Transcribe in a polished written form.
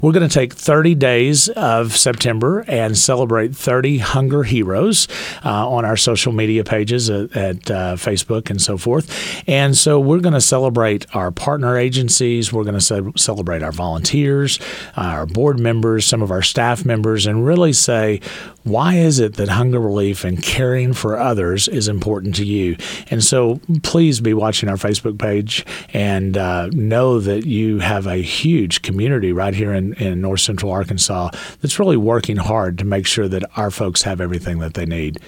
We're going to take 30 days of September and celebrate 30 hunger heroes on our social media pages at Facebook and so forth. And so we're going to celebrate our partner agencies. We're going to celebrate our volunteers, our board members, some of our staff members, and really say, why is it that hunger relief and caring for others is important to you? And so please be watching our Facebook page and know that you have a huge community right here in North Central Arkansas that's really working hard to make sure that our folks have everything that they need.